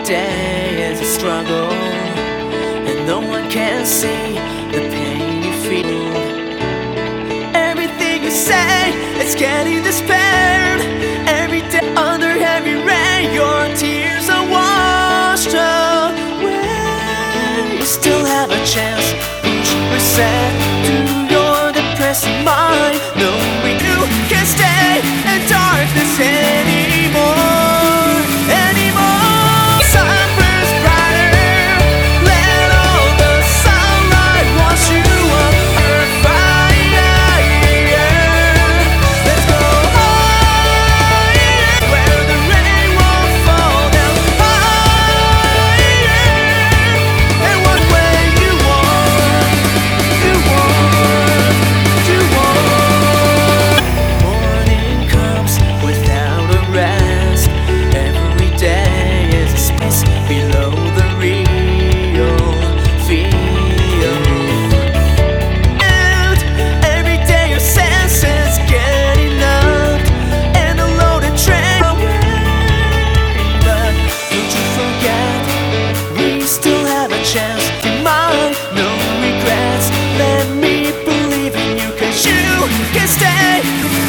day is a struggle, and no one can see the pain you feel. Everything you say, it's getting despaired. Every day under heavy rain, your tears are washed away. You still have a chance, push reset to your depressing mind, knowing you can't stay in darkness anymore. Chance to mine, no regrets. Let me believe in you, 'cause you can stay.